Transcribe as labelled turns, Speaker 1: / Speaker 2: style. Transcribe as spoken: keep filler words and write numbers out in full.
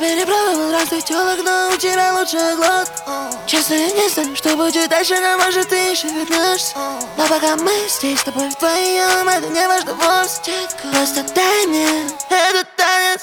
Speaker 1: перепробовал разных телок, но у тебя лучше глот. Честно, я не знаю, что будет дальше, но может ты еще вернешься. Но пока мы здесь с тобой вдвоем, это не важно вовсе. Просто дай мне этот танец.